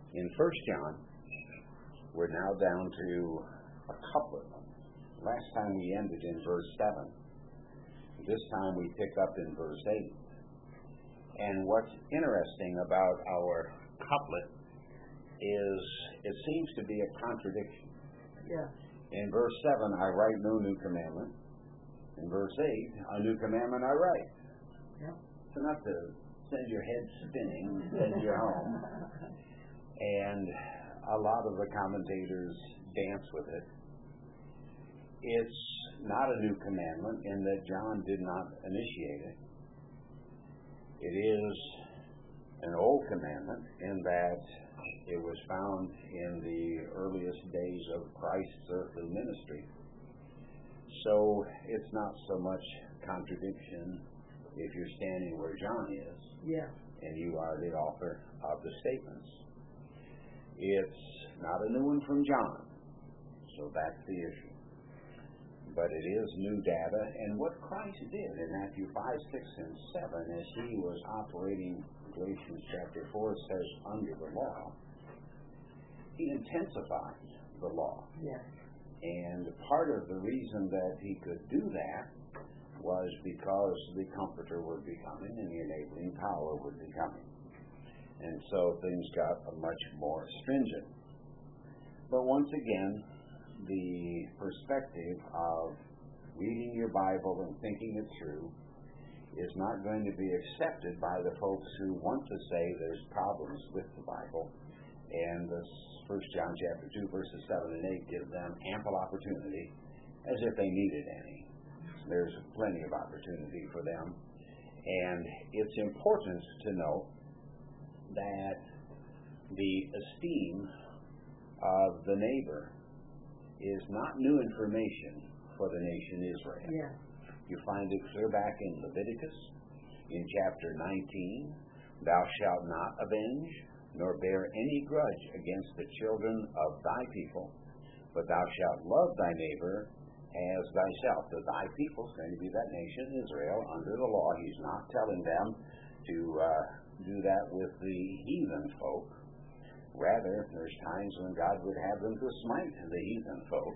In 1 John, we're now down to a couplet. Last time we ended in verse 7. This time we pick up in verse 8. And what's interesting about our couplet is it seems to be a contradiction. Yeah. In verse 7, I write no new commandment. In verse 8, a new commandment I write. Yeah. It's enough to send your head spinning and you're home. And a lot of the commentators dance with it. It's not a new commandment in that John did not initiate it. It is an old commandment in that it was found in the earliest days of Christ's earthly ministry. So it's not so much contradiction if you're standing where John is, Yeah. and you are the author of the statements. It's not a new one from John, so that's the issue. But it is new data, and what Christ did in Matthew 5, 6, and 7 as he was operating, Galatians chapter 4 says, under the law, he intensified the law. Yeah. And part of the reason that he could do that was because the Comforter would be coming and the enabling power would be coming. And so things got much more stringent. But once again, the perspective of reading your Bible and thinking it through is not going to be accepted by the folks who want to say there's problems with the Bible. And this 1 John chapter 2 verses 7 and 8 give them ample opportunity as if they needed any. There's plenty of opportunity for them. And it's important to note that the esteem of the neighbor is not new information for the nation Israel. Yeah. You find it clear back in Leviticus, in chapter 19, thou shalt not avenge, nor bear any grudge against the children of thy people, but thou shalt love thy neighbor as thyself. The thy people is going to be that nation Israel under the law. He's not telling them to do that with the heathen folk. Rather, there's times when God would have them to smite the heathen folk.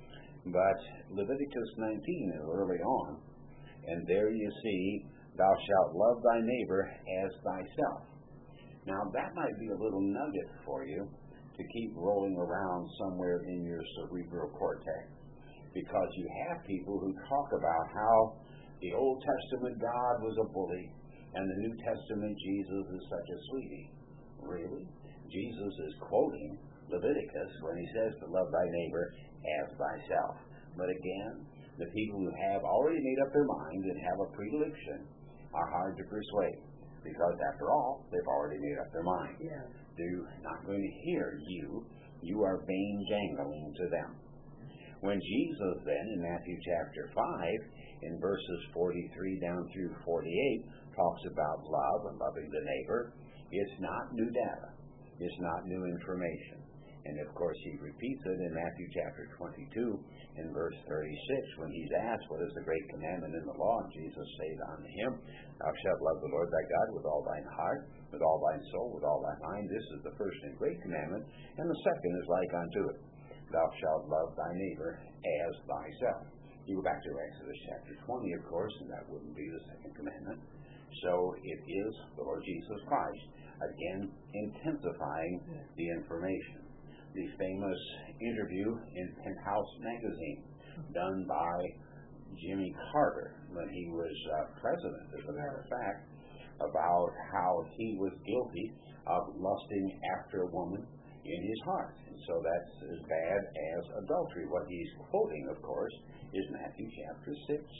But Leviticus 19 is early on, and there you see, thou shalt love thy neighbor as thyself. Now, that might be a little nugget for you to keep rolling around somewhere in your cerebral cortex, because you have people who talk about how the Old Testament God was a bully, and the New Testament Jesus is such a sweetie. Really? Jesus is quoting Leviticus when he says to love thy neighbor as thyself. But again, the people who have already made up their mind and have a predilection are hard to persuade, because after all, they've already made up their mind. Yeah. They're not going to hear you. You are vain jangling to them. When Jesus then, in Matthew chapter 5, in verses 43 down through 48, talks about love and loving the neighbor, it's not new data. It's not new information. And of course, he repeats it in Matthew chapter 22, in verse 36, when he's asked, what is the great commandment in the law? And Jesus said unto him, thou shalt love the Lord thy God with all thine heart, with all thine soul, with all thy mind. This is the first and great commandment. And the second is like unto it. Thou shalt love thy neighbor as thyself. You go back to Exodus chapter 20, of course, and that wouldn't be the second commandment. So it is the Lord Jesus Christ, again, intensifying the information. The famous interview in Penthouse magazine done by Jimmy Carter when he was president, as a matter of fact, about how he was guilty of lusting after a woman in his heart. And so that's as bad as adultery. What he's quoting, of course, is Matthew chapter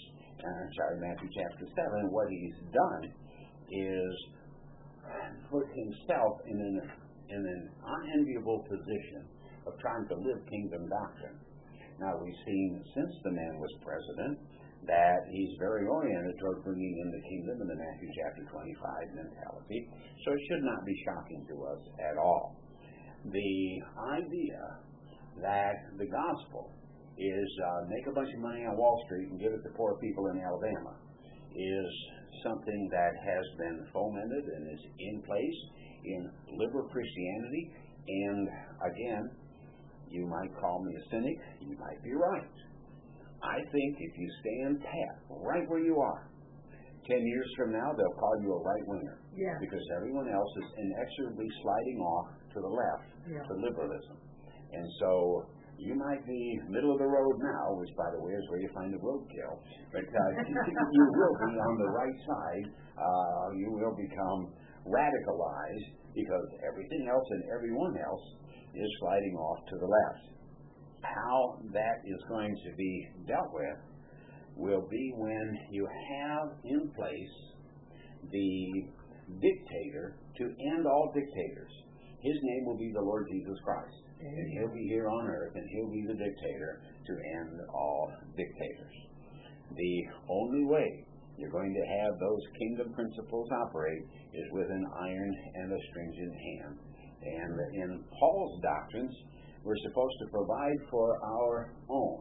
6. Matthew chapter 7. What he's done is put himself in an unenviable position of trying to live kingdom doctrine. Now, we've seen since the man was president that he's very oriented toward bringing in the kingdom in the Matthew chapter 25 mentality, so it should not be shocking to us at all. The idea that the gospel is make a bunch of money on Wall Street and give it to poor people in Alabama is something that has been fomented and is in place in liberal Christianity And again, you might call me a cynic. You might be right. I think if you stand pat right where you are, 10 years from now, they'll call you a right-winger. Yeah. Because everyone else is inexorably sliding off to the left, to liberalism. And so you might be middle of the road now, which, by the way, is where you find the roadkill. But you will be on the right side. You will become radicalized because everything else and everyone else is sliding off to the left. How that is going to be dealt with will be when you have in place the dictator to end all dictators. His name will be the Lord Jesus Christ. And he'll be here on earth, and he'll be the dictator to end all dictators. The only way you're going to have those kingdom principles operate is with an iron and a stringent hand. And in Paul's doctrines, we're supposed to provide for our own.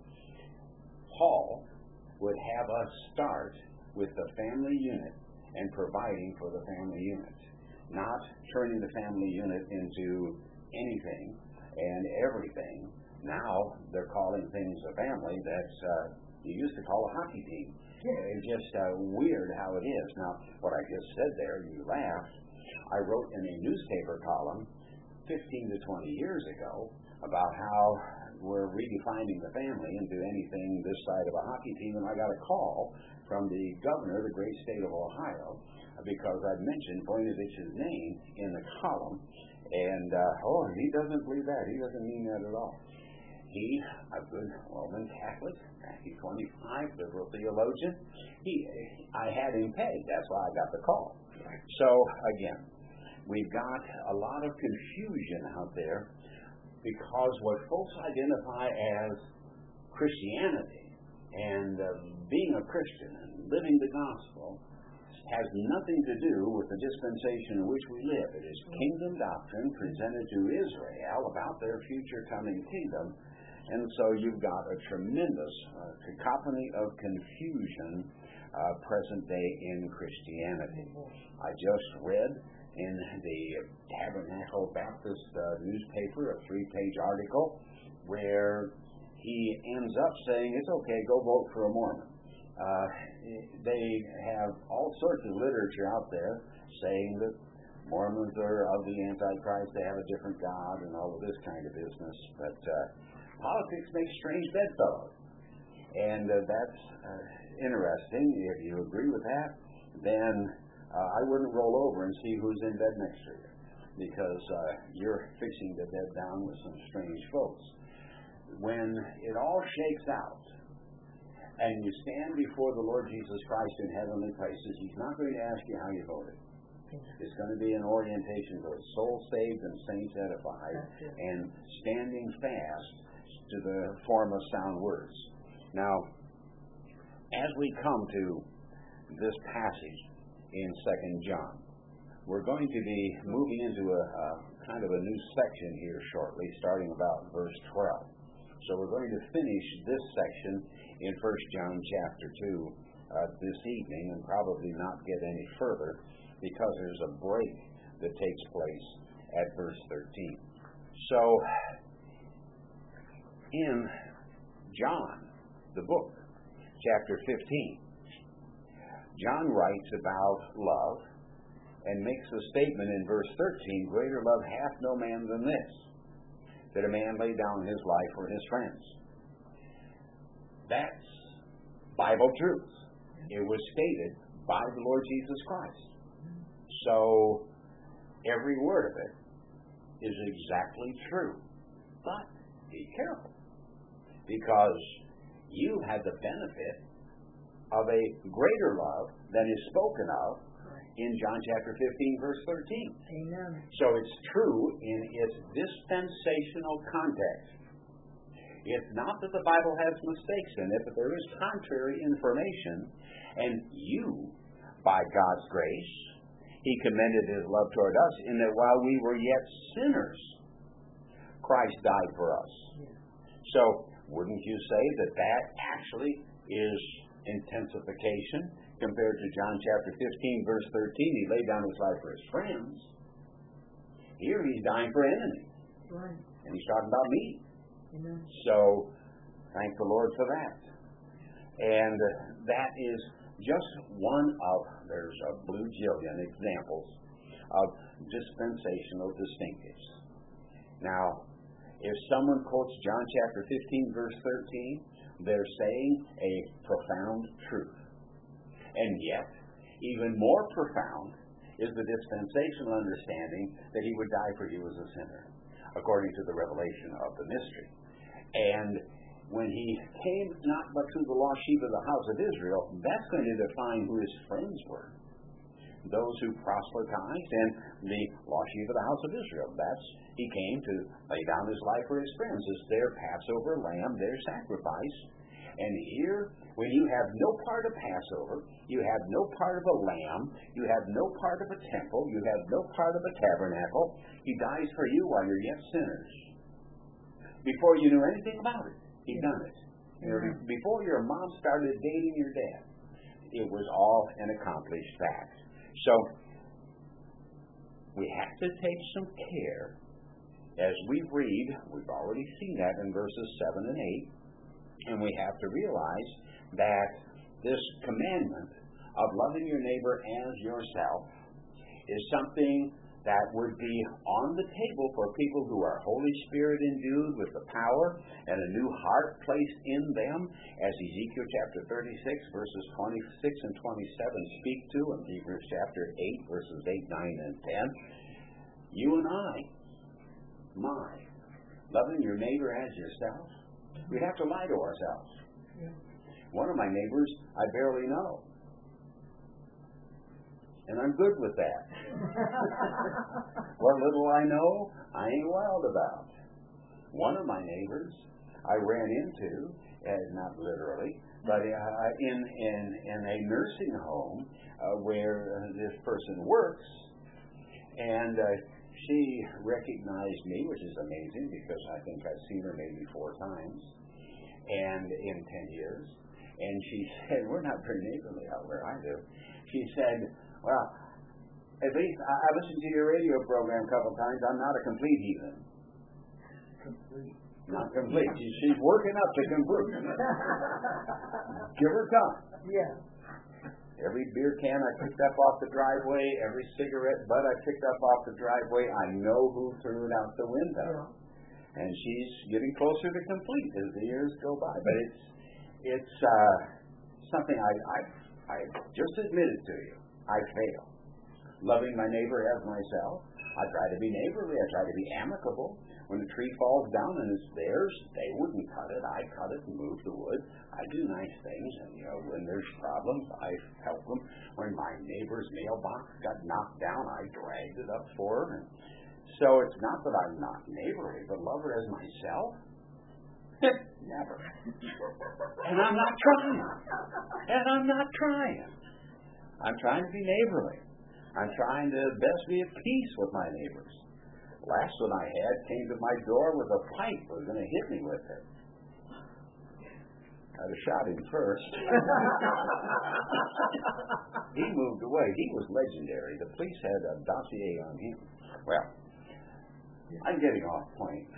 Paul would have us start with the family unit and providing for the family unit, not turning the family unit into anything and everything. Now they're calling things a family that's you used to call a hockey team. It's just weird how it is. Now, what I just said there, you laughed. I wrote in a newspaper column 15 to 20 years ago about how we're redefining the family into anything this side of a hockey team, and I got a call from the governor of the great state of Ohio because I'd mentioned Voinovich's name in the column, and he doesn't believe that. He doesn't mean that at all. He, a good Roman Catholic, Matthew 25, liberal theologian, I had him pegged. That's why I got the call. So, again, we've got a lot of confusion out there because what folks identify as Christianity and being a Christian and living the gospel has nothing to do with the dispensation in which we live. It is kingdom doctrine presented to Israel about their future coming kingdom. And so you've got a tremendous cacophony of confusion present day in Christianity. I just read in the Tabernacle Baptist newspaper a 3-page article where he ends up saying, it's okay, go vote for a Mormon. They have all sorts of literature out there saying that Mormons are of the Antichrist, they have a different God, and all of this kind of business. But politics makes strange bedfellows. And that's interesting. If you agree with that, then I wouldn't roll over and see who's in bed next to you, because you're fixing to bed down with some strange folks. When it all shakes out, and you stand before the Lord Jesus Christ in heavenly places, He's not going to ask you how you voted. It's going to be an orientation to soul saved and saints edified, and standing fast to the form of sound words. Now, as we come to this passage in 2 John, we're going to be moving into a kind of a new section here shortly, starting about verse 12. So we're going to finish this section in 1 John chapter 2 this evening, and probably not get any further because there's a break that takes place at verse 13. So in John, the book, chapter 15, John writes about love and makes a statement in verse 13, greater love hath no man than this, that a man lay down his life for his friends. That's Bible truth. It was stated by the Lord Jesus Christ. So every word of it is exactly true. But be careful, because you had the benefit of a greater love than is spoken of in John chapter 15, verse 13. Amen. So it's true in its dispensational context. It's not that the Bible has mistakes in it, but there is contrary information. And you, by God's grace, He commended His love toward us in that while we were yet sinners, Christ died for us. So wouldn't you say that that actually is intensification compared to John chapter 15, verse 13? He laid down His life for His friends. Here he's dying for enemies. Right. And he's talking about me. Amen. So, thank the Lord for that. And that is just one of, there's a blue jillion examples of dispensational distinctives. Now, if someone quotes John chapter 15, verse 13, they're saying a profound truth. And yet, even more profound is the dispensational understanding that he would die for you as a sinner, according to the revelation of the mystery. And when he came not but to the lost sheep of the house of Israel, that's going to define who his friends were. Those who proselytized and the lost sheep of the house of Israel. He came to lay down his life for his friends as their Passover lamb, their sacrifice. And here, when you have no part of Passover, you have no part of a lamb, you have no part of a temple, you have no part of a tabernacle, he dies for you while you're yet sinners. Before you knew anything about it, he'd done it. Before your mom started dating your dad, it was all an accomplished fact. So, we have to take some care as we read. We've already seen that in verses 7 and 8. And we have to realize that this commandment of loving your neighbor as yourself is something that would be on the table for people who are Holy Spirit endued with the power and a new heart placed in them, as Ezekiel chapter 36, verses 26 and 27 speak to, and Hebrews chapter 8, verses 8, 9, and 10. You and I, loving your neighbor as yourself, we have to lie to ourselves. Yeah. One of my neighbors I barely know. And I'm good with that. What little I know, I ain't wild about. One of my neighbors I ran into, not literally, but in a nursing home where this person works, and she recognized me, which is amazing because I think I've seen her maybe 4 times, and in 10 years. And she said, we're not very neighborly out where I do. She said, well, at least I listened to your radio program a couple of times. I'm not a complete heathen. Complete. Not complete. She's working up to complete. Give her time. Yeah. Every beer can I picked up off the driveway, every cigarette butt I picked up off the driveway, I know who threw it out the window. Yeah. And she's getting closer to complete as the years go by. But it's something I just admitted to you. I fail. Loving my neighbor as myself. I try to be neighborly. I try to be amicable. When the tree falls down and it's theirs, they wouldn't cut it. I cut it and move the wood. I do nice things. And, when there's problems, I help them. When my neighbor's mailbox got knocked down, I dragged it up for her. And so it's not that I'm not neighborly, but love her as myself? Never. And I'm not trying. I'm trying to be neighborly. I'm trying to best be at peace with my neighbors. Last one I had came to my door with a pipe. Was going to hit me with it. I'd have shot him first. He moved away. He was legendary. The police had a dossier on him. Well, I'm getting off point.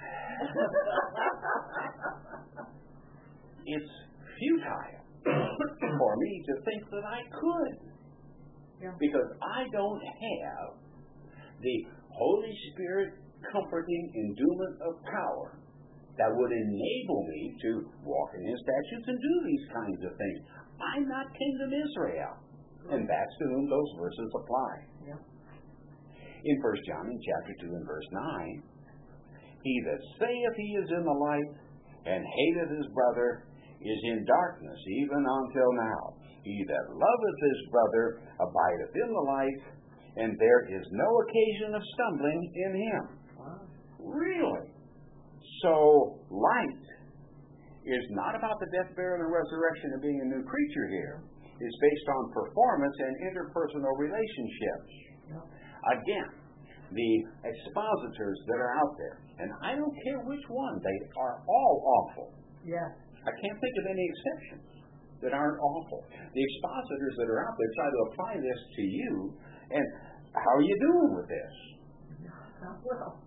It's futile for me to think that I could. Yeah. Because I don't have the Holy Spirit comforting endowment of power that would enable me to walk in His statutes and do these kinds of things. I'm not Kingdom Israel. And that's to whom those verses apply. Yeah. In 1 John chapter 2 and verse 9, he that saith he is in the light and hateth his brother is in darkness even until now. He that loveth his brother abideth in the light, and there is no occasion of stumbling in him. Wow. Really? So, light is not about the death, burial, and resurrection of being a new creature here. It's based on performance and interpersonal relationships. Yeah. Again, the expositors that are out there, and I don't care which one, they are all awful. Yeah. I can't think of any exceptions that aren't awful. The expositors that are out there try to apply this to you, and how are you doing with this? Well.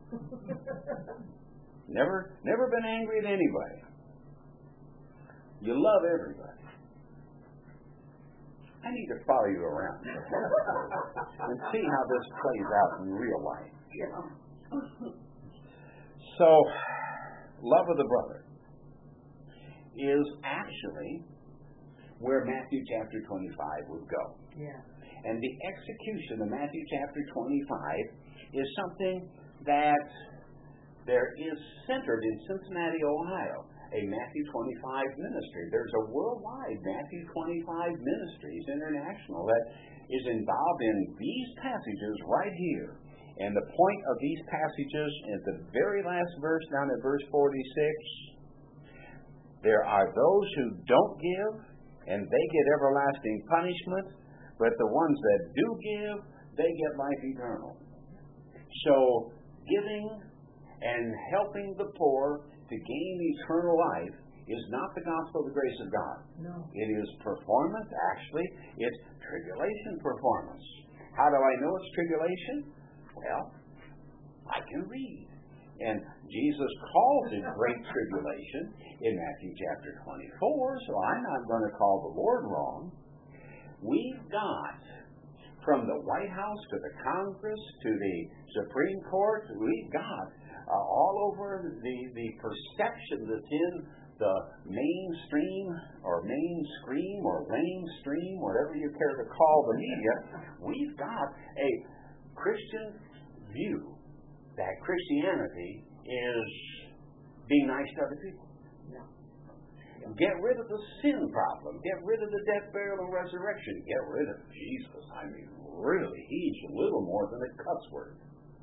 Never been angry at anybody. You love everybody. I need to follow you around and see how this plays out in real life. So, love of the brother is actually where Matthew chapter 25 would go. Yeah. And the execution of Matthew chapter 25 is something that there is centered in Cincinnati, Ohio, a Matthew 25 ministry. There's a worldwide Matthew 25 Ministries International that is involved in these passages right here. And the point of these passages is the very last verse, down at verse 46. There are those who don't give, and they get everlasting punishment, but the ones that do give, they get life eternal. So, giving and helping the poor to gain eternal life is not the gospel of the grace of God. No. It is performance, actually. It's tribulation performance. How do I know it's tribulation? Well, I can read. And Jesus calls it great tribulation in Matthew chapter 24, so I'm not going to call the Lord wrong. We've got, from the White House to the Congress to the Supreme Court, we've got all over the perception that's in the mainstream or mainstream, whatever you care to call the media, we've got a Christian view that Christianity is being nice to other people. Yeah. Get rid of the sin problem. Get rid of the death, burial, and resurrection. Get rid of Jesus. I mean, really, he's a little more than a cuss word.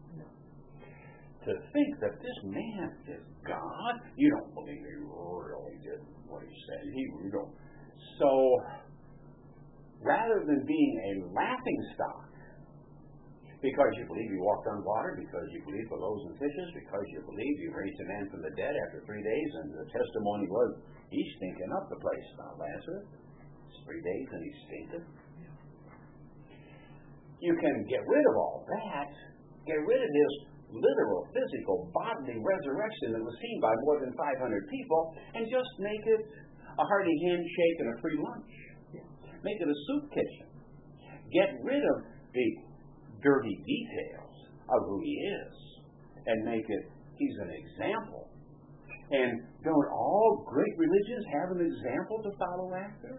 To think that this man is God, you don't believe he really did what he said. You don't. So, rather than being a laughing stock, because you believe he walked on water, because you believe the loaves and fishes, because you believe he raised a man from the dead after 3 days, and the testimony was, he's stinking up the place now, Lazarus. It's 3 days and he's stinking. You can get rid of all that, get rid of his literal, physical, bodily resurrection that was seen by more than 500 people, and just make it a hearty handshake and a free lunch. Make it a soup kitchen. Get rid of the dirty details of who he is, and make it, he's an example. And don't all great religions have an example to follow after?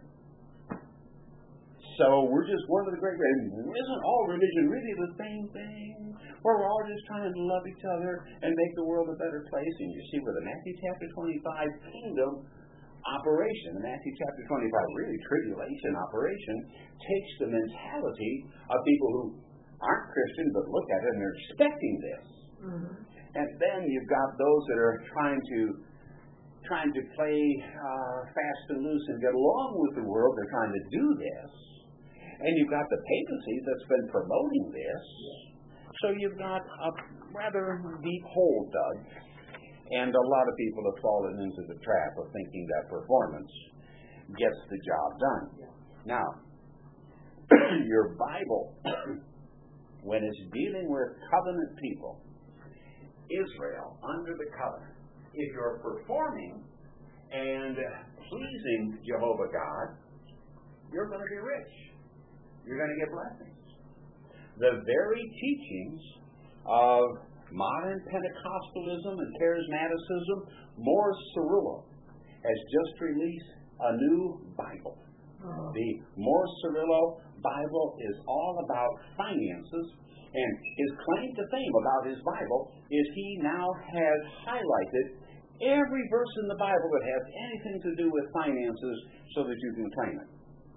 So we're just one of the great religions. Isn't all religion really the same thing? Where we're all just trying to love each other and make the world a better place. And you see, with the Matthew chapter 25 kingdom operation, the Matthew chapter 25 really tribulation operation, takes the mentality of people who aren't Christian but look at it and they're expecting this. Mm-hmm. And then you've got those that are trying to play fast and loose and get along with the world. They're trying to do this. And you've got the papacy that's been promoting this. So you've got a rather deep hole dug. And a lot of people have fallen into the trap of thinking that performance gets the job done. Now, your Bible, when it's dealing with covenant people, Israel under the covenant, if you're performing and pleasing Jehovah God, you're going to be rich. You're going to get blessings. The very teachings of modern Pentecostalism and charismaticism, Morris Cerullo has just released a new Bible. The Morris Cerullo Bible is all about finances, and his claim to fame about his Bible is he now has highlighted every verse in the Bible that has anything to do with finances so that you can claim it.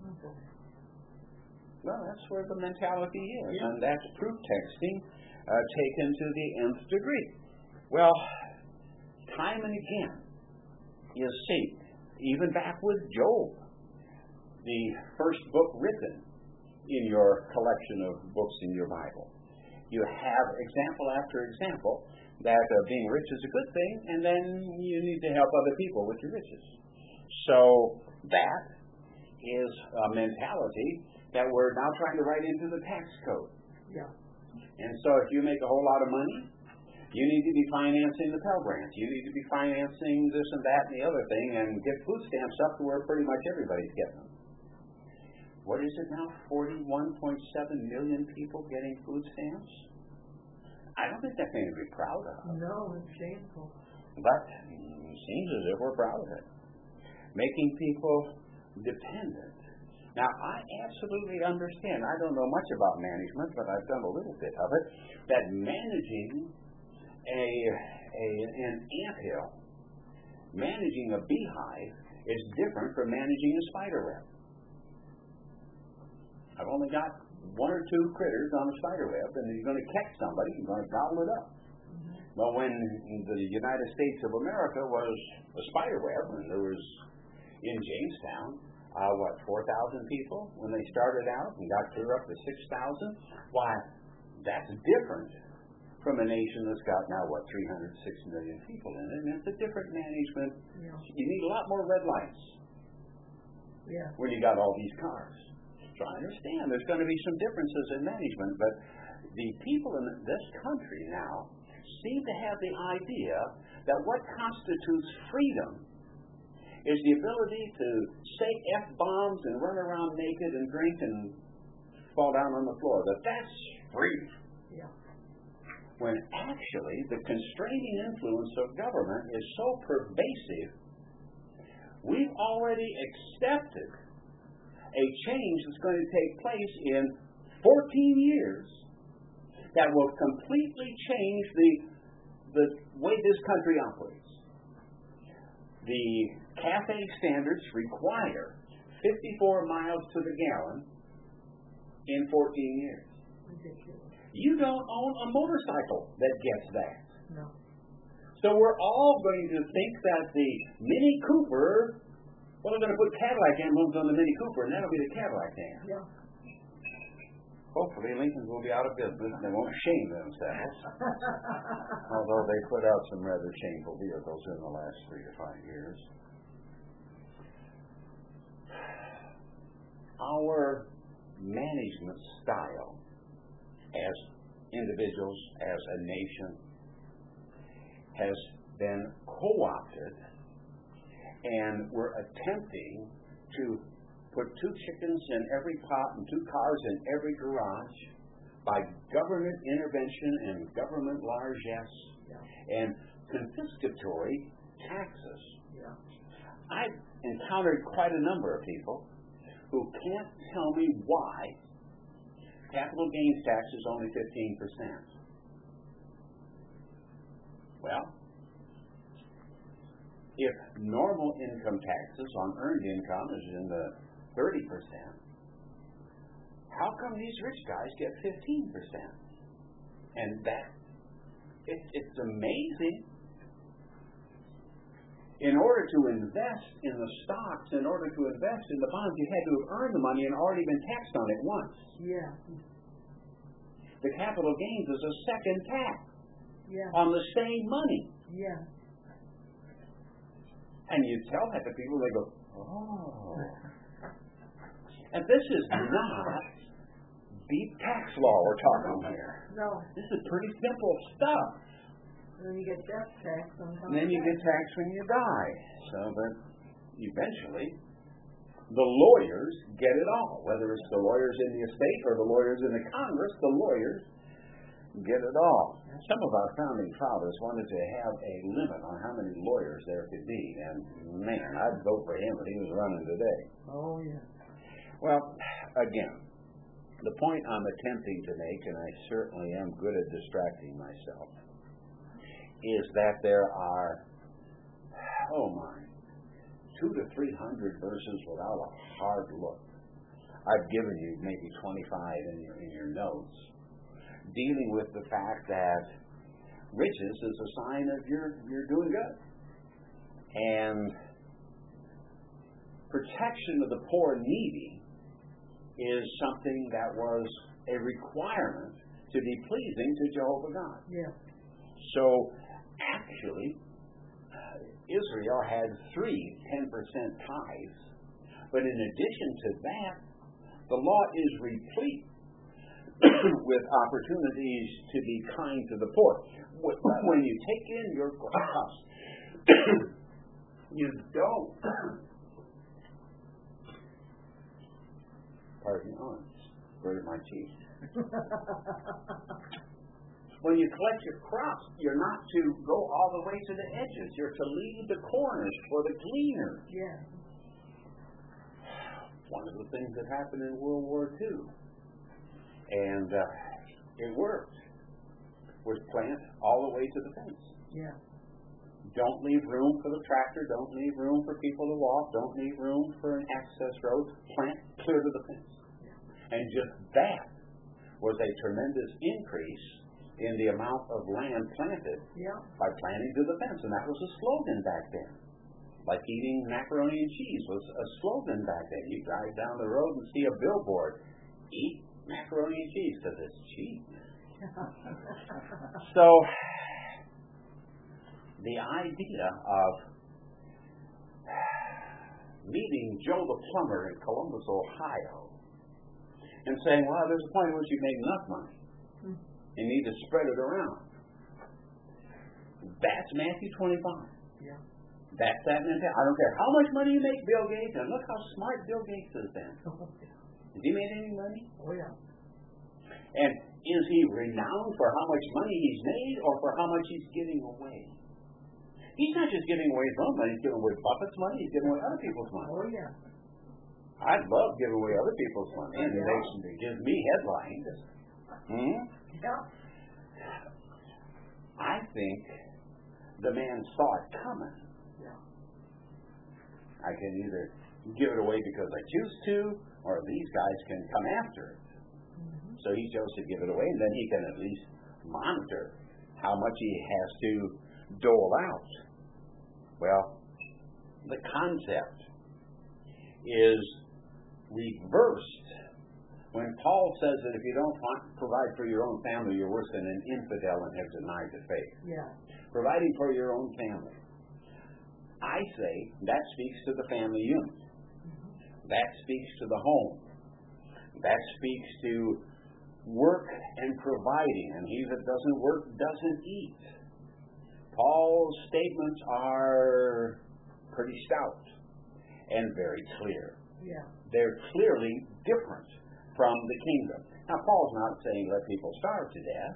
Well, that's where the mentality is, and that's proof texting taken to the nth degree. Well, time and again, you see, even back with Job, the first book written in your collection of books in your Bible, you have example after example that being rich is a good thing, and then you need to help other people with your riches. So that is a mentality that we're now trying to write into the tax code. Yeah. And so if you make a whole lot of money, You need to be financing the Pell Grants. You need to be financing this and that and the other thing and get food stamps up to where pretty much everybody's getting them. What is it now? 41.7 million people getting food stamps? I don't think that's thing to be proud of. No, it's shameful. But it seems as if we're proud of it. Making people dependent. Now, I absolutely understand. I don't know much about management, but I've done a little bit of it. That managing an anthill, managing a beehive, is different from managing a spider web. I've only got one or two critters on a spider web, and you're going to catch somebody, you're going to gobble it up. But when the United States of America was a spider web, and there was in Jamestown, 4,000 people when they started out and got clear up to 6,000? Why, that's different from a nation that's got now, 306 million people in it, and it's a different management. Yeah. You need a lot more red lights when you got all these cars. So I understand there's going to be some differences in management, but the people in this country now seem to have the idea that what constitutes freedom is the ability to say F-bombs and run around naked and drink and fall down on the floor. That's free. Yeah. When actually the constraining influence of government is so pervasive, we've already accepted a change that's going to take place in 14 years that will completely change the way this country operates. The CAFE standards require 54 miles to the gallon in 14 years. Ridiculous. You don't own a motorcycle that gets that. No. So we're all going to think that the Mini Cooper, they're going to put Cadillac emblems on the Mini Cooper, and that'll be the Cadillac van. Yeah. Hopefully Lincolns will be out of business and they won't shame themselves. Although they put out some rather shameful vehicles in the last 3 to 5 years. Our management style as individuals, as a nation, has been co-opted, and we're attempting to put 2 chickens in every pot and 2 cars in every garage by government intervention and government largesse and confiscatory taxes. Yeah. I've encountered quite a number of people who can't tell me why capital gains tax is only 15%. Well, if normal income taxes on earned income is in the 30%, how come these rich guys get 15%? And it's amazing. In order to invest in the stocks, in order to invest in the bonds, you had to have earned the money and already been taxed on it once. Yeah. The capital gains is a second tax Yeah. on the same money. Yeah. And you tell that to people, they go, oh. And this is not deep tax law we're talking here. No. This is pretty simple stuff. And then you get death tax on top And then you of get that. taxed when you die. So, but eventually, the lawyers get it all. Whether it's the lawyers in the estate or the lawyers in the Congress, the lawyers get it all. Some of our founding fathers wanted to have a limit on how many lawyers there could be. And man, I'd vote for him if he was running today. Oh, yeah. Well, again, the point I'm attempting to make, and I certainly am good at distracting myself, is that there are, 200 to 300 verses without a hard look. I've given you maybe 25 in your notes, dealing with the fact that riches is a sign of you're doing good. And protection of the poor and needy is something that was a requirement to be pleasing to Jehovah God. Yeah. So, actually, Israel had 3 10% tithes, but in addition to that, the law is replete with opportunities to be kind to the poor. when you take in your cross, you don't. Pardon me, where's my cheese? When you collect your crops, you're not to go all the way to the edges. You're to leave the corners for the gleaner. Yeah. One of the things that happened in World War II, and it worked, was plant all the way to the fence. Yeah. Don't leave room for the tractor. Don't leave room for people to walk. Don't leave room for an access road. Plant clear to the fence. Yeah. And just that was a tremendous increase in the amount of land planted by planting to the fence. And that was a slogan back then. Like eating macaroni and cheese was a slogan back then. You drive down the road and see a billboard. Eat macaroni and cheese because it's cheap. So the idea of meeting Joe the plumber in Columbus, Ohio, and saying, well, there's a point at which you make enough money. You need to spread it around. That's Matthew 25. Yeah. That's that mentality. I don't care how much money you make, Bill Gates, and look how smart Bill Gates is then. Has he made any money? Oh, yeah. And is he renowned for how much money he's made or for how much he's giving away? He's not just giving away his own money, he's giving away Buffett's money, he's giving away other people's money. Oh, yeah. I'd love giving away other people's money, and it gives me headlines. Yeah. I think the man saw it coming. Yeah. I can either give it away because I choose to, or these guys can come after it. So he chose to give it away, and then he can at least monitor how much he has to dole out. Well, the concept is reversed when Paul says that if you don't provide for your own family, you're worse than an infidel and have denied the faith. Yeah. Providing for your own family. I say that speaks to the family unit. That speaks to the home. That speaks to work and providing. And he that doesn't work doesn't eat. Paul's statements are pretty stout and very clear. Yeah. They're clearly different from the kingdom. Now, Paul's not saying let people starve to death.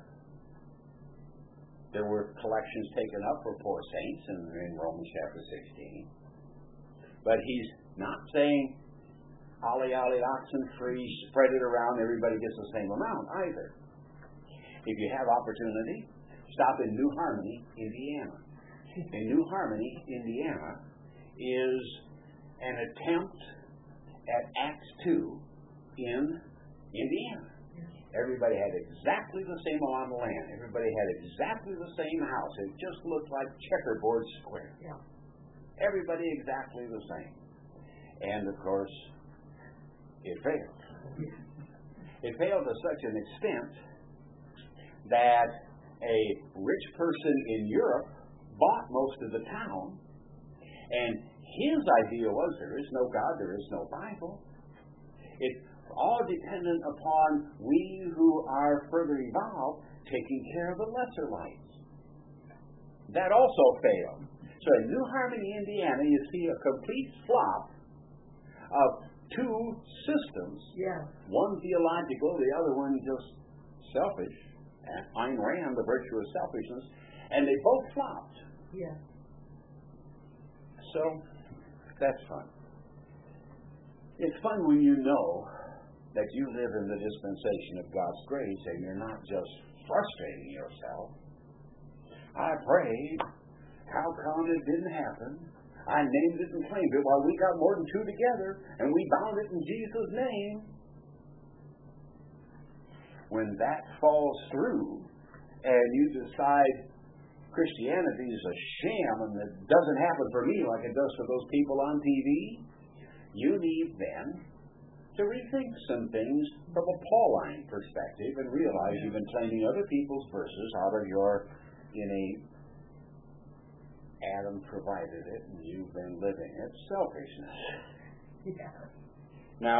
There were collections taken up for poor saints in Romans chapter 16. But he's not saying ollie, oxen free, spread it around, everybody gets the same amount either. If you have opportunity, stop in New Harmony, Indiana. In New Harmony, Indiana is an attempt at Acts 2 in Indiana. Everybody had exactly the same amount of land. Everybody had exactly the same house. It just looked like checkerboard square. Yeah. Everybody exactly the same. And, of course, it failed. It failed to such an extent that a rich person in Europe bought most of the town, and his idea was there is no God, there is no Bible. It's all dependent upon we who are further evolved taking care of the lesser lights. That also failed. So in New Harmony, Indiana, you see a complete flop of two systems. Yeah. One theological, the other one just selfish. Ayn Rand, the virtue of selfishness. And they both flopped. Yeah. So, that's fun. It's fun when you know that you live in the dispensation of God's grace and you're not just frustrating yourself. I prayed. How come it didn't happen? I named it and claimed it while we got more than two together and we bound it in Jesus' name. When that falls through and you decide Christianity is a sham and it doesn't happen for me like it does for those people on TV, you need then to rethink some things from a Pauline perspective and realize you've been claiming other people's verses out of your innate Adam provided it and you've been living it selfishness. Yeah. Now,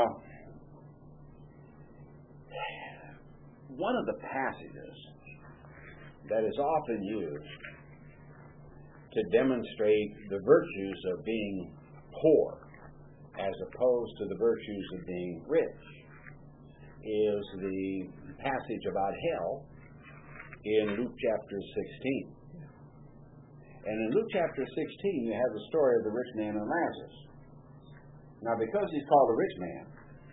one of the passages that is often used to demonstrate the virtues of being poor as opposed to the virtues of being rich is the passage about hell in Luke chapter 16. And in Luke chapter 16, you have the story of the rich man and Lazarus. Now, because he's called a rich man,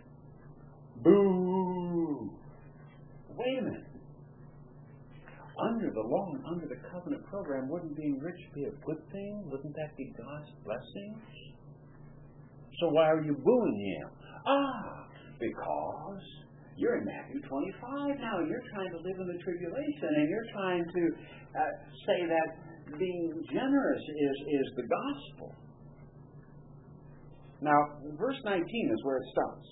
boo! Wait a minute. Under the law and under the covenant program, wouldn't being rich be a good thing? Wouldn't that be God's blessing? So why are you booing him? Because you're in Matthew 25 now. You're trying to live in the tribulation, and you're trying to say that being generous is the gospel. Now, verse 19 is where it starts.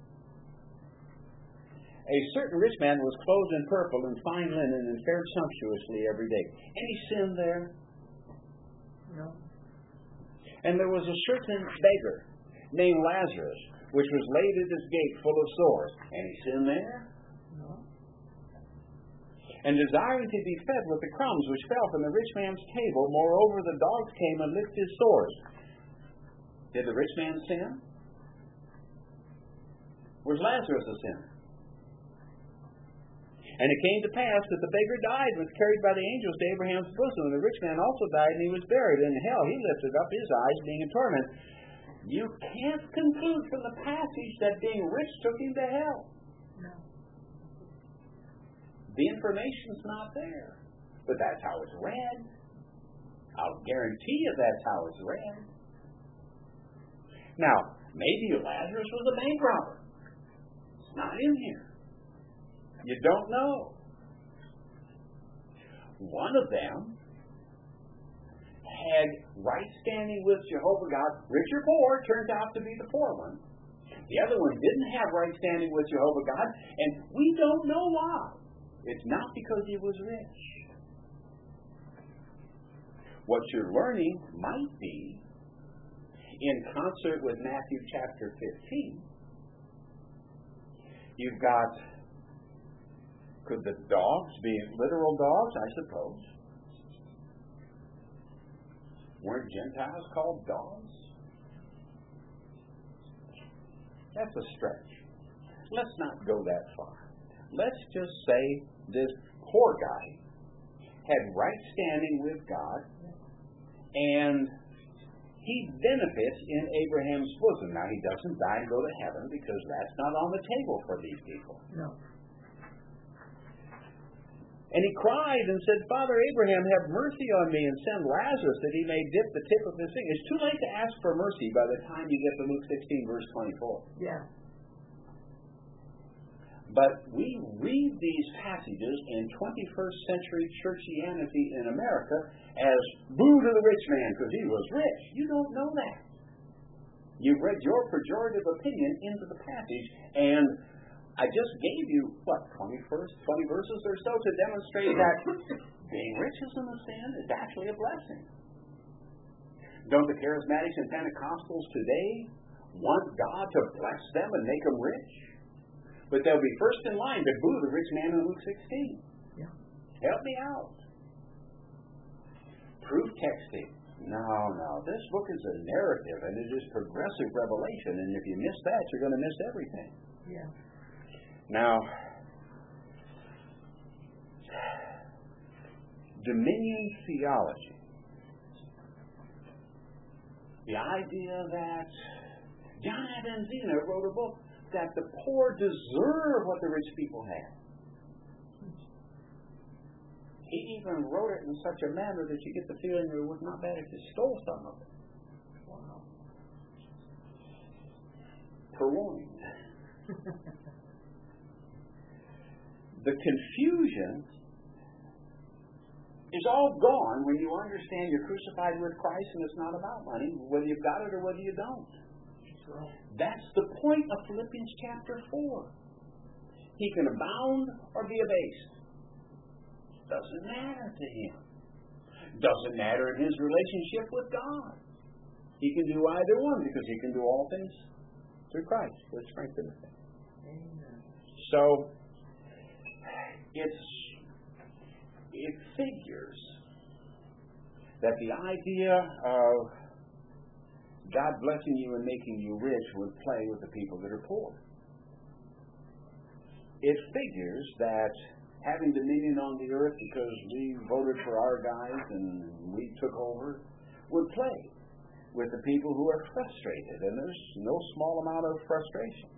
A certain rich man was clothed in purple and fine linen and fared sumptuously every day. Any sin there? No. And there was a certain beggar named Lazarus, which was laid at his gate full of sores. Any sin there? No. And desiring to be fed with the crumbs which fell from the rich man's table, moreover the dogs came and licked his sores. Did the rich man sin? Was Lazarus a sinner? And it came to pass that the beggar died and was carried by the angels to Abraham's bosom. And the rich man also died, and he was buried. And in hell he lifted up his eyes, being in torment. You can't conclude from the passage that being rich took him to hell. No. The information's not there. But that's how it's read. I'll guarantee you that's how it's read. Now, maybe Lazarus was a bank robber. It's not in here. You don't know. One of them had right standing with Jehovah God, rich or poor, turns out to be the poor one. The other one didn't have right standing with Jehovah God, and we don't know why. It's not because he was rich. What you're learning might be, in concert with Matthew chapter 15, you've got, could the dogs be literal dogs? I suppose. Weren't Gentiles called dogs? That's a stretch. Let's not go that far. Let's just say this poor guy had right standing with God, and he benefits in Abraham's bosom. Now, he doesn't die and go to heaven because that's not on the table for these people. No. And he cried and said, Father Abraham, have mercy on me and send Lazarus that he may dip the tip of his finger. It's too late to ask for mercy by the time you get to Luke 16, verse 24. Yeah. But we read these passages in 21st century churchianity in America as boo to the rich man because he was rich. You don't know that. You've read your pejorative opinion into the passage, and I just gave you, 20 verses or so to demonstrate that being rich isn't a sin, it's actually a blessing. Don't the charismatics and Pentecostals today want God to bless them and make them rich? But they'll be first in line to boo the rich man in Luke 16. Yeah. Help me out. Proof texting. No. This book is a narrative, and it is progressive revelation, and if you miss that, you're going to miss everything. Yeah. Now, dominion theology. The idea that John Avanzina wrote a book that the poor deserve what the rich people have. He even wrote it in such a manner that you get the feeling it was not bad if you stole some of it. Wow. Purloined. The confusion is all gone when you understand you're crucified with Christ and it's not about money, whether you've got it or whether you don't. That's the point of Philippians chapter 4. He can abound or be abased. Doesn't matter to him. Doesn't matter in his relationship with God. He can do either one because he can do all things through Christ, which strengthens him. Amen. So, it's it figures that the idea of God blessing you and making you rich would play with the people that are poor. It figures that having dominion on the earth because we voted for our guys and we took over would play with the people who are frustrated, and there's no small amount of frustration.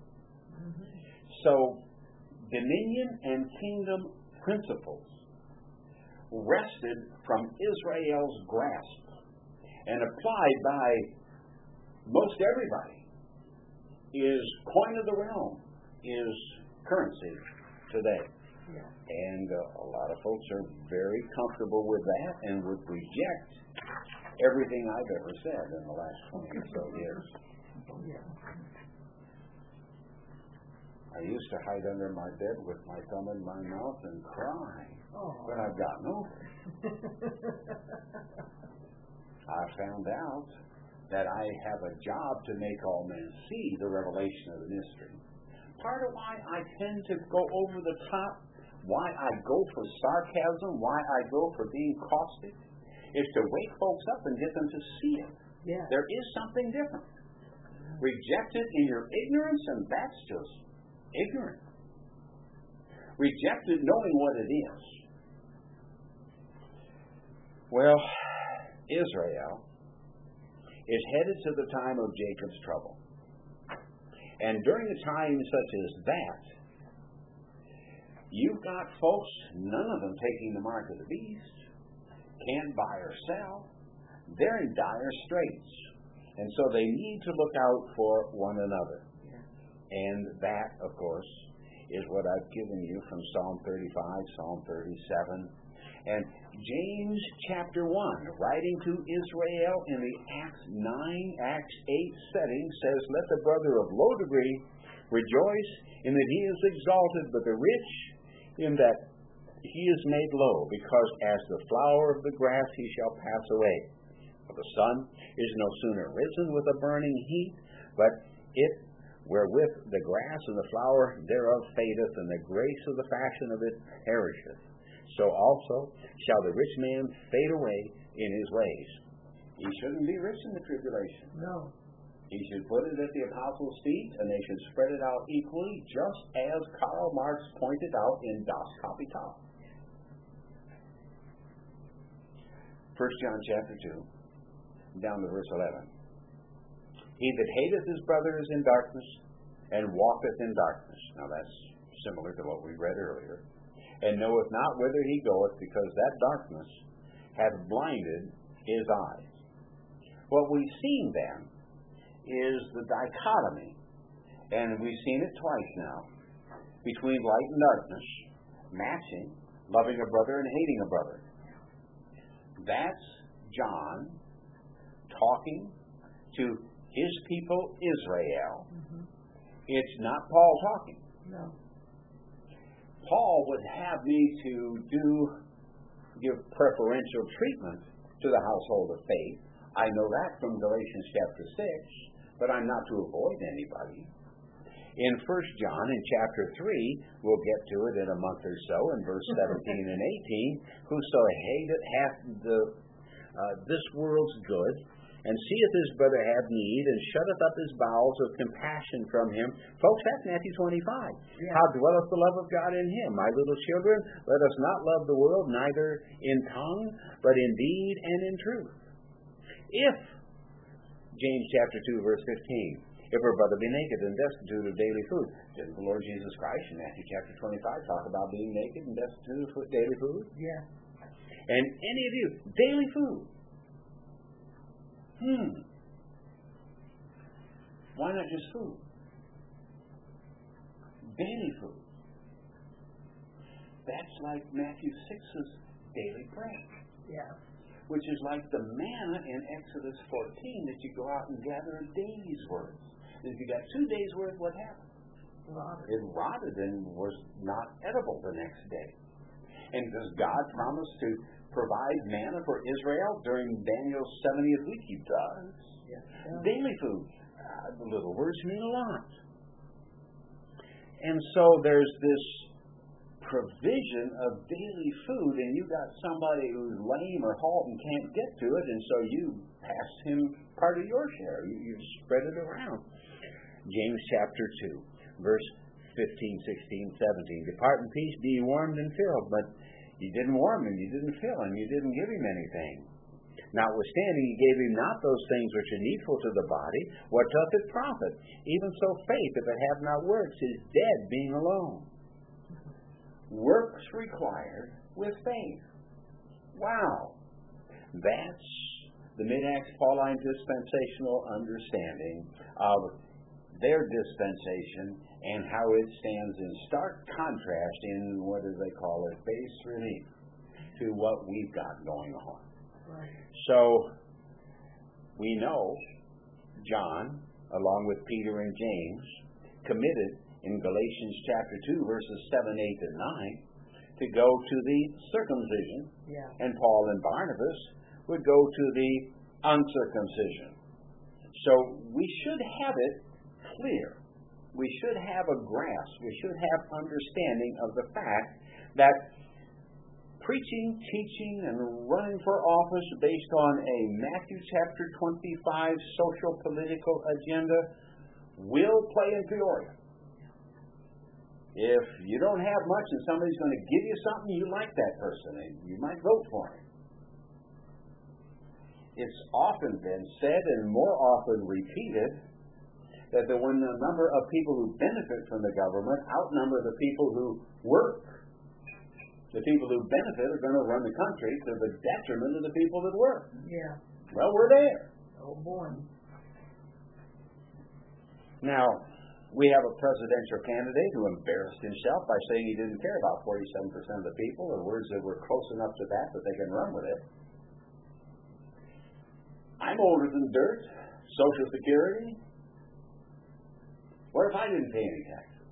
So, dominion and kingdom principles wrested from Israel's grasp and applied by most everybody is coin of the realm, is currency today. Yeah. And a lot of folks are very comfortable with that and would reject everything I've ever said in the last 20 or so years. Yeah. I used to hide under my bed with my thumb in my mouth and cry, but I've gotten over it. I found out that I have a job to make all men see the revelation of the mystery. Part of why I tend to go over the top, why I go for sarcasm, why I go for being caustic, is to wake folks up and get them to see it. Yeah. There is something different. Reject it in your ignorance, and that's just ignorant. Reject it knowing what it is. Well, Israel is headed to the time of Jacob's trouble. And during a time such as that, you've got folks, none of them taking the mark of the beast, can't buy or sell. They're in dire straits. And so they need to look out for one another. Yeah. And that, of course, is what I've given you from Psalm 35, Psalm 37. And James chapter 1, writing to Israel in the Acts 9, Acts 8 setting, says, "Let the brother of low degree rejoice in that he is exalted, but the rich in that he is made low, because as the flower of the grass he shall pass away. For the sun is no sooner risen with a burning heat, but it wherewith the grass and the flower thereof fadeth, and the grace of the fashion of it perisheth. So also shall the rich man fade away in his ways." He shouldn't be rich in the tribulation. No. He should put it at the apostles' feet, and they should spread it out equally, just as Karl Marx pointed out in Das Kapital. 1 John chapter 2, down to verse 11. "He that hateth his brother is in darkness, and walketh in darkness." Now that's similar to what we read earlier. "And knoweth not whither he goeth, because that darkness hath blinded his eyes." What we've seen then is the dichotomy, and we've seen it twice now, between light and darkness, matching loving a brother and hating a brother. That's John talking to his people Israel. Mm-hmm. It's not Paul talking. No. Paul would have me to give preferential treatment to the household of faith. I know that from Galatians chapter 6, but I'm not to avoid anybody. In 1 John, in chapter 3, we'll get to it in a month or so, in verse 17 and 18, "Whoso hateth hath this world's good, and seeth his brother have need, and shutteth up his bowels of compassion from him." Folks, that's Matthew 25. Yeah. "How dwelleth the love of God in him? My little children, let us not love the world, neither in tongue, but in deed and in truth." If, James chapter 2, verse 15, "If our brother be naked and destitute of daily food," didn't the Lord Jesus Christ in Matthew chapter 25 talk about being naked and destitute of daily food? Yeah. "And any of you, daily food." Why not just food? Daily food. That's like Matthew 6's daily bread, Yeah. which is like the manna in Exodus 14 that you go out and gather a day's worth. And if you got 2 days' worth, what happened? Rotted. It rotted and was not edible the next day. And does God promise to provide manna for Israel during Daniel's 70th week? He does. Yes. Yeah. Daily food. The little words mean a lot. And so there's this provision of daily food, and you got somebody who's lame or halt and can't get to it, and so you pass him part of your share. You spread it around. James chapter 2, verse 15, 16, 17. Depart in peace, be warmed and filled. But you didn't warm him, you didn't fill him, you didn't give him anything. Notwithstanding, he gave him not those things which are needful to the body. What doth it profit? Even so faith, if it have not works, is dead, being alone. Works required with faith. Wow. That's the Mid-Acts Pauline dispensational understanding of their dispensation and how it stands in stark contrast in, what do they call it, base relief to what we've got going on. Right. So, we know John, along with Peter and James, committed in Galatians chapter 2, verses 7, 8, and 9, to go to the circumcision, and Paul and Barnabas would go to the uncircumcision. So, we should have it clear. We should have a grasp. We should have understanding of the fact that preaching, teaching, and running for office based on a Matthew chapter 25 social political agenda will play in Peoria. If you don't have much and somebody's going to give you something, you like that person and you might vote for him. It's often been said and more often repeated that when the number of people who benefit from the government outnumber the people who work, the people who benefit are going to run the country to the detriment of the people that work. Yeah. Well, we're there. Oh, boy. Now, we have a presidential candidate who embarrassed himself by saying he didn't care about 47% of the people, or words that were close enough to that they can run with it. I'm older than dirt. Social Security. What if I didn't pay any taxes?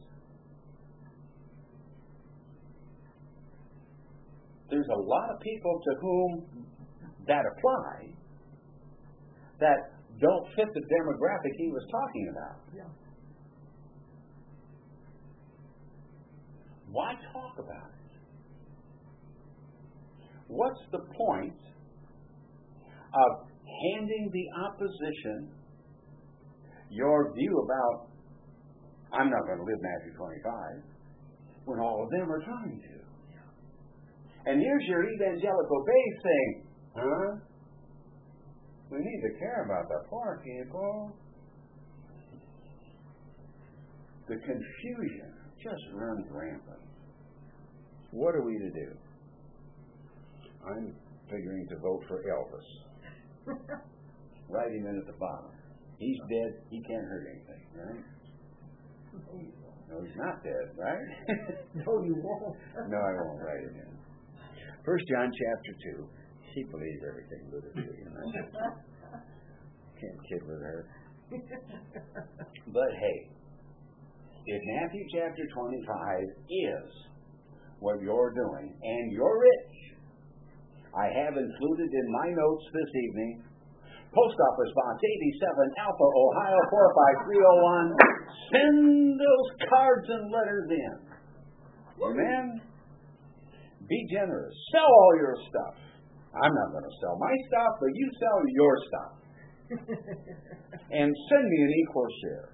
There's a lot of people to whom that apply that don't fit the demographic he was talking about. Yeah. Why talk about it? What's the point of handing the opposition your view about, I'm not going to live Matthew 25, when all of them are trying to? And here's your evangelical base saying, we need to care about the poor people. The confusion just runs rampant. What are we to do? I'm figuring to vote for Elvis. Write him in at the bottom. He's dead. He can't hurt anything, right? No, he's not dead, right? No, you won't. No, I won't write him in. 1 John chapter 2. She believes everything with it, you know. Can't kid with her. But hey, if Matthew chapter 25 is what you're doing, and you're rich, I have included in my notes this evening, Post Office Box 87, Alpha, Ohio 45301. Send those cards and letters in. Amen? Be generous. Sell all your stuff. I'm not going to sell my stuff, but you sell your stuff. And send me an equal share.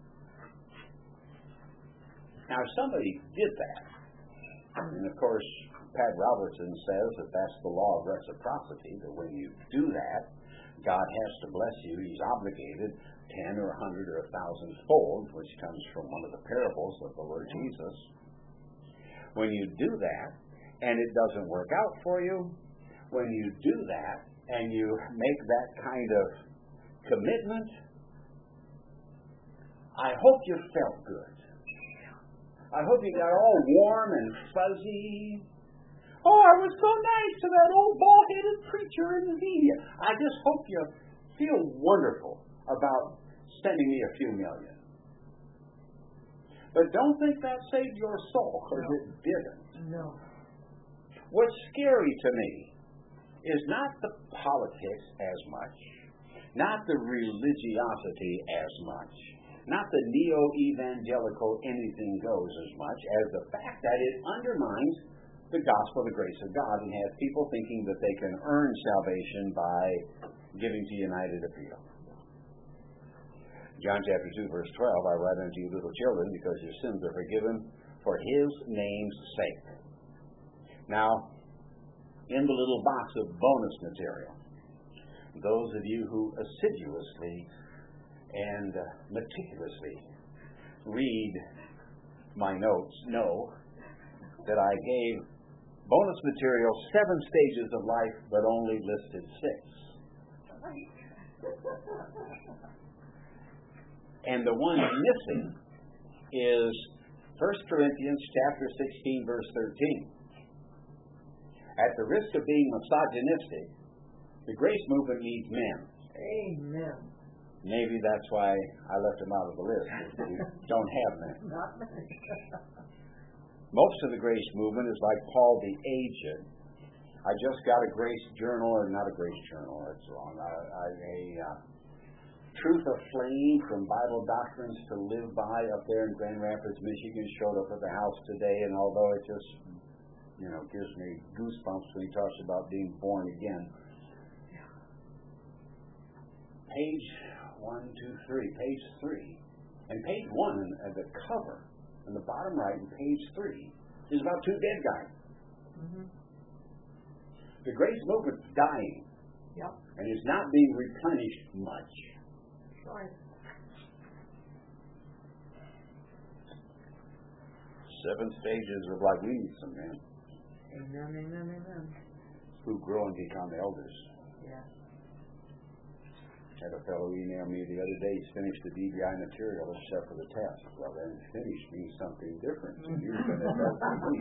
Now, if somebody did that, and of course, Pat Robertson says that that's the law of reciprocity, that when you do that, God has to bless you. He's obligated 10 or 100 or 1,000 fold, which comes from one of the parables of the Lord Jesus. When you do that, and it doesn't work out for you, when you do that, and you make that kind of commitment, I hope you felt good. I hope you got all warm and fuzzy. Oh, I was so nice to that old bald-headed preacher in the media. I just hope you feel wonderful about sending me a few million. But don't think that saved your soul, because it didn't. No. What's scary to me is not the politics as much, not the religiosity as much, not the neo-evangelical anything goes as much as the fact that it undermines the gospel of the grace of God and has people thinking that they can earn salvation by giving to United Appeal. John chapter 2, verse 12, I write unto you, little children, because your sins are forgiven for his name's sake. Now, in the little box of bonus material, those of you who assiduously and meticulously read my notes know that I gave bonus material 7 stages of life, but only listed 6. And the one missing is 1 Corinthians chapter 16, verse 13. At the risk of being misogynistic, the grace movement needs men. Amen. Maybe that's why I left them out of the list. We don't have men. Not many. Most of the grace movement is like Paul the Aged. I just got a grace journal, or not a grace journal, that's wrong. Truth Aflame from Bible Doctrines to Live By up there in Grand Rapids, Michigan, showed up at the house today, and although it just, gives me goosebumps when he talks about being born again. Page 1, 2, 3, page 3. And page 1 at the cover, on the bottom right, in page 3, is about 2 dead guys. Mm-hmm. The grace movement's dying. Yep. And it's not being replenished much. Right. 7 stages of life. We need some men. Amen. Who grow and become elders. Yeah. Had a fellow email me the other day. He's finished the DBI material except for the test. Well, then finished means something different. So you're going to help me.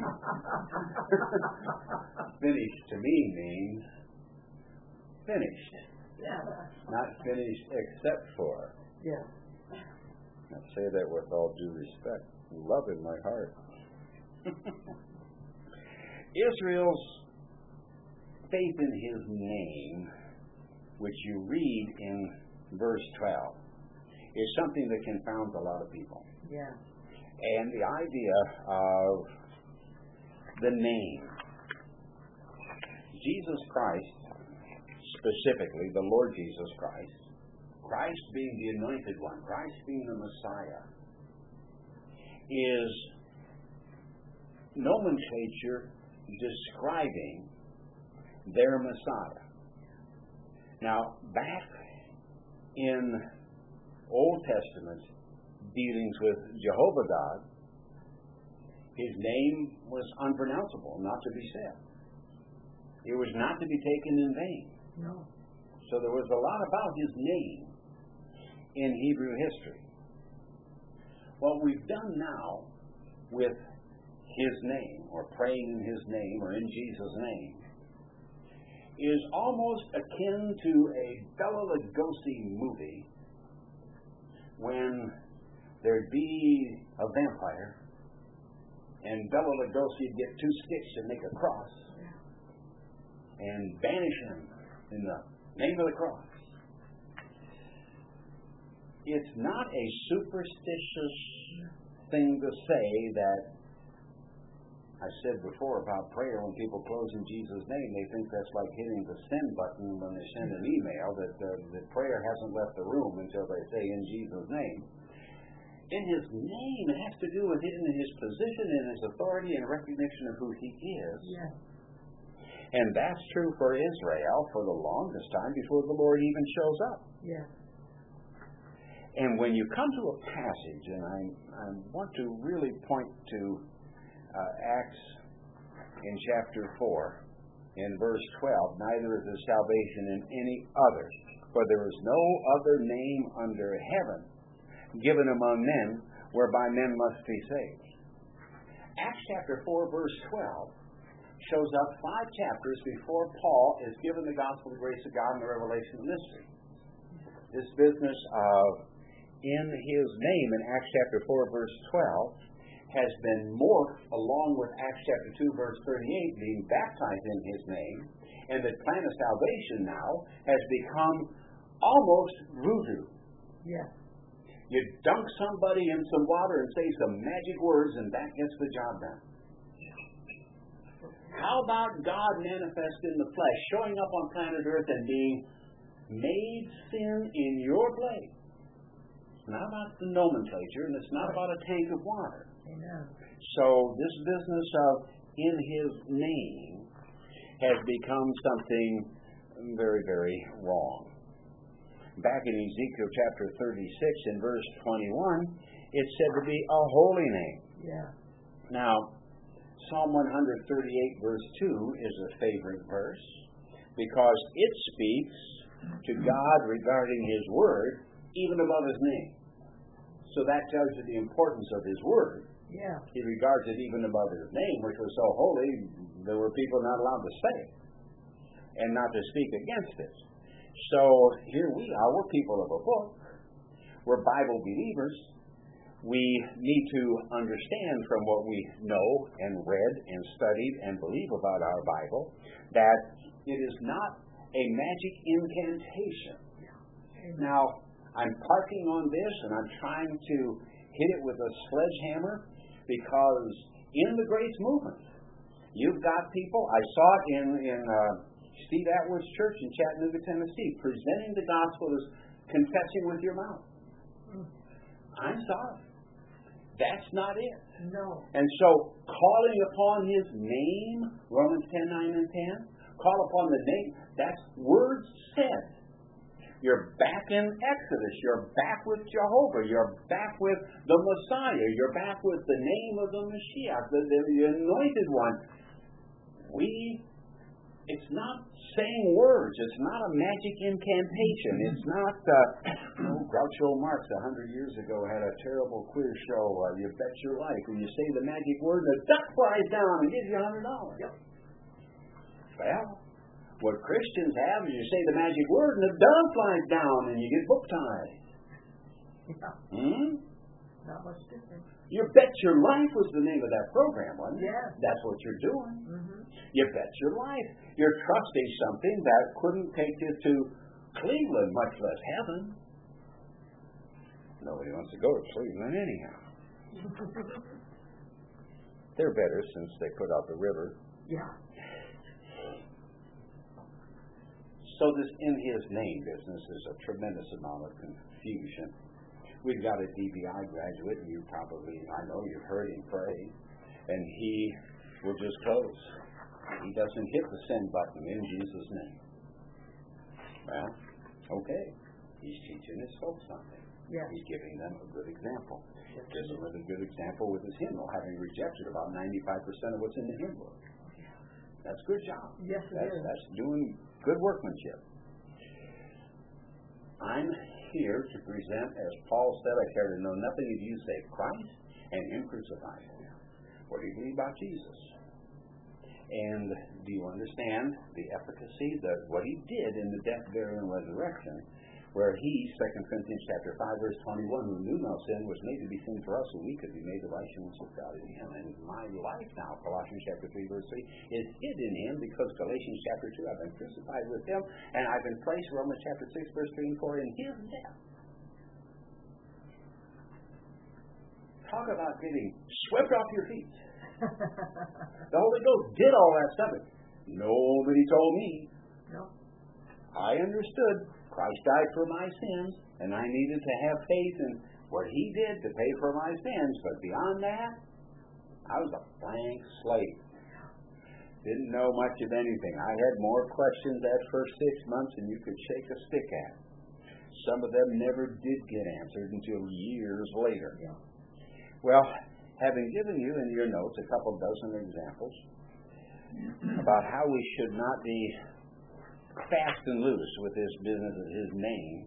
Finished to me means finished. Yeah. Not finished except for. Yeah. I say that with all due respect. Love in my heart. Israel's faith in his name, which you read in verse 12, is something that confounds a lot of people. Yeah. And the idea of the name. Jesus Christ, specifically the Lord Jesus Christ, Christ being the anointed one, Christ being the Messiah, is nomenclature describing their Messiah. Now, back in Old Testament dealings with Jehovah God, his name was unpronounceable, not to be said. It was not to be taken in vain. No. So there was a lot about his name in Hebrew history. What we've done now with his name, or praying in his name, or in Jesus' name, is almost akin to a Bela Lugosi movie when there'd be a vampire and Bela Lugosi would get 2 sticks and make a cross and banish him in the name of the cross. It's not a superstitious thing to say that I said before about prayer. When people close in Jesus' name, they think that's like hitting the send button when they send an email, that the prayer hasn't left the room until they say in Jesus' name. In his name, it has to do with it in his position and his authority and recognition of who he is. Yeah. And that's true for Israel for the longest time before the Lord even shows up. Yeah. And when you come to a passage, and I want to really point to Acts in chapter 4, in verse 12, neither is there salvation in any other, for there is no other name under heaven given among men whereby men must be saved. Acts chapter 4, verse 12 shows up 5 chapters before Paul is given the gospel of the grace of God and the revelation of mystery. This business of in his name in Acts chapter 4, verse 12 has been morphed along with Acts chapter 2, verse 38, being baptized in his name, and the plan of salvation now has become almost voodoo. Yeah. You dunk somebody in some water and say some magic words, and that gets the job done. How about God manifest in the flesh, showing up on planet Earth and being made sin in your place? It's not about the nomenclature, and it's not about a tank of water. Amen. So this business of in His name has become something very, very wrong. Back in Ezekiel chapter 36 in verse 21, it's said to be a holy name. Yeah. Now, Psalm 138 verse 2 is a favorite verse because it speaks to God regarding His Word even above His name. So that tells you the importance of His Word. Yeah. He regards it even above His name, which was so holy, there were people not allowed to say it and not to speak against it. So here we are, we're people of a book. We're Bible believers. We need to understand from what we know and read and studied and believe about our Bible that it is not a magic incantation. Now, I'm parking on this and I'm trying to hit it with a sledgehammer because in the grace movement, you've got people, I saw it in Steve Atwood's church in Chattanooga, Tennessee, presenting the gospel as confessing with your mouth. I'm sorry. That's not it. No. And so, calling upon His name, Romans 10:9 and 10, call upon the name, that's words said. You're back in Exodus. You're back with Jehovah. You're back with the Messiah. You're back with the name of the Mashiach, the anointed one. It's not saying words. It's not a magic incantation. It's not, Groucho Marx 100 years ago had a terrible quiz show, You Bet Your Life, when you say the magic word, the duck flies down and gives you $100. Yep. Well, what Christians have is you say the magic word and the dove flies down and you get book tied. Yeah. Not much different. You Bet Your Life was the name of that program, wasn't it? Yeah. That's what you're doing. Mm-hmm. You bet your life. You're trusting something that couldn't take you to Cleveland, much less heaven. Nobody wants to go to Cleveland anyhow. They're better since they put out the river. Yeah. So this in His name business is a tremendous amount of confusion. We've got a DBI graduate, and I know you've heard him pray, and he will just close. He doesn't hit the send button in Jesus' name. Well, okay. He's teaching his folks something. Yeah. He's giving them a good example. Gives them a good example with his hymnal, having rejected about 95% of what's in the hymn book. That's a good job. Yes, it is. That's doing good workmanship. I'm here to present, as Paul said, I care to know nothing of you save Christ and Him crucified. What do you believe about Jesus? And do you understand the efficacy, what He did in the death, burial, and resurrection, where He, 2 Corinthians chapter 5, verse 21, who knew no sin, was made to be sin for us, so we could be made the righteousness of God in Him. And my life now, Colossians chapter 3, verse 3, is hid in Him, because Galatians chapter 2, I've been crucified with Him, and I've been placed, Romans chapter 6, verse 3 and 4, in His death. Talk about getting swept off your feet. The Holy Ghost did all that stuff. Nobody told me. No. I understood Christ died for my sins, and I needed to have faith in what He did to pay for my sins. But beyond that, I was a blank slate. Didn't know much of anything. I had more questions that first 6 months than you could shake a stick at. Some of them never did get answered until years later. Yeah. Well, having given you in your notes a couple dozen examples about how we should not be fast and loose with this business of His name,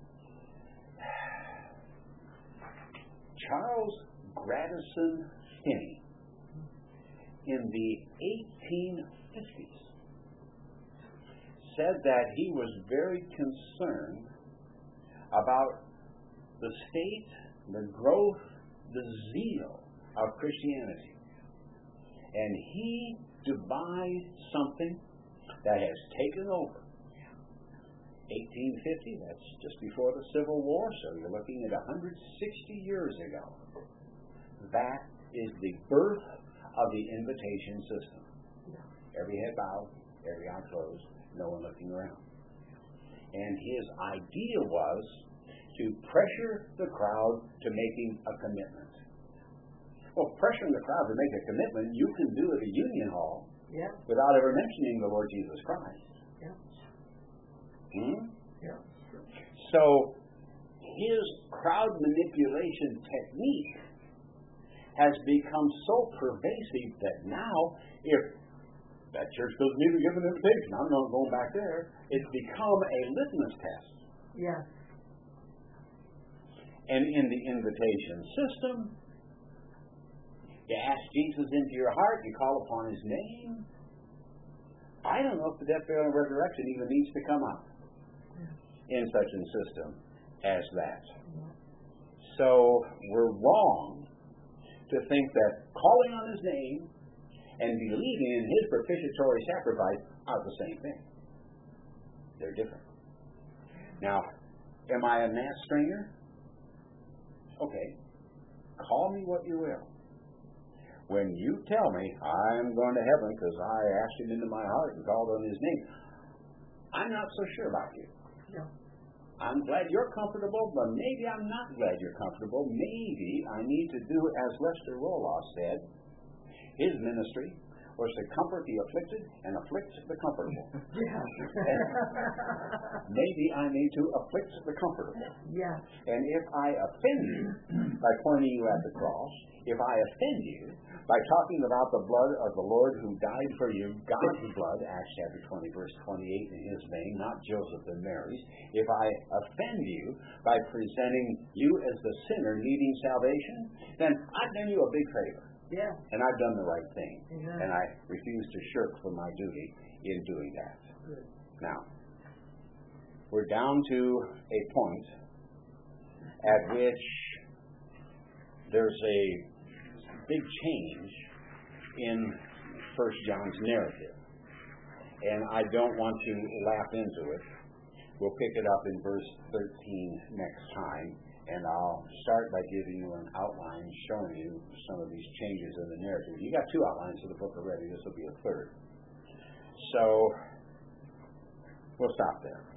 Charles Grandison Finney in the 1850s said that he was very concerned about the state, the growth, the zeal of Christianity. And he devised something that has taken over 1850, that's just before the Civil War, so you're looking at 160 years ago. That is the birth of the invitation system. Every head bowed, every eye closed, no one looking around. And his idea was to pressure the crowd to making a commitment. Well, pressuring the crowd to make a commitment, you can do at a union hall without ever mentioning the Lord Jesus Christ. So his crowd manipulation technique has become so pervasive that now, if that church doesn't even give an invitation, I'm not going back there, it's become a litmus test. Yeah. And in the invitation system, you ask Jesus into your heart, you call upon his name. I don't know if the death, burial, and resurrection even needs to come up in such a system as that. So we're wrong to think that calling on his name and believing in his propitiatory sacrifice are the same thing. They're different. Now, am I a mass stringer? Okay. Call me what you will. When you tell me I'm going to heaven because I asked him into my heart and called on his name, I'm not so sure about you. No. I'm glad you're comfortable, but maybe I'm not glad you're comfortable. Maybe I need to do as Lester Roloff said. His ministry was to comfort the afflicted and afflict the comfortable. Maybe I need to afflict the comfortable. Yeah. And if I offend you by pointing you at the cross, if I offend you by talking about the blood of the Lord who died for you, God's blood, Acts chapter 20, verse 28, in his name, not Joseph and Mary's, if I offend you by presenting you as the sinner needing salvation, then I've done you a big favor. Yeah. And I've done the right thing. Exactly. And I refuse to shirk from my duty in doing that. Good. Now, we're down to a point at which there's a big change in 1 John's narrative. And I don't want to lap into it. We'll pick it up in verse 13 next time. And I'll start by giving you an outline showing you some of these changes in the narrative. You got two outlines of the book already. This will be a third. So we'll stop there.